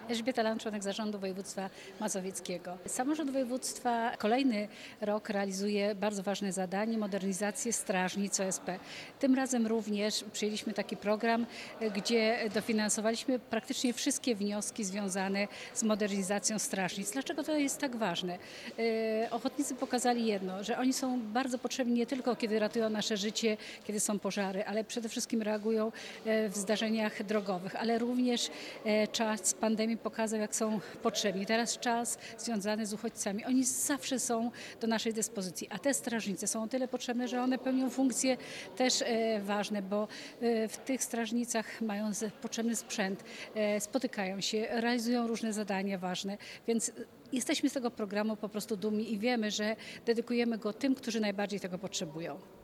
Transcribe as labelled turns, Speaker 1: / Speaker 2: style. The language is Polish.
Speaker 1: Elżbieta Lan, członek zarządu województwa mazowieckiego. Samorząd województwa kolejny rok realizuje bardzo ważne zadanie, modernizację strażnic OSP. Tym razem również przyjęliśmy taki program, gdzie dofinansowaliśmy praktycznie wszystkie wnioski związane z modernizacją strażnic. Dlaczego to jest tak ważne? Ochotnicy pokazali jedno, że oni są bardzo potrzebni nie tylko kiedy ratują nasze życie, kiedy są pożary, ale przede wszystkim reagują w zdarzeniach drogowych, ale również czas pandemii pokazał, jak są potrzebni. Teraz czas związany z uchodźcami. Oni zawsze są do naszej dyspozycji, a te strażnice są o tyle potrzebne, że one pełnią funkcje też ważne, bo w tych strażnicach mają potrzebny sprzęt, spotykają się, realizują różne zadania ważne, więc jesteśmy z tego programu po prostu dumni i wiemy, że dedykujemy go tym, którzy najbardziej tego potrzebują.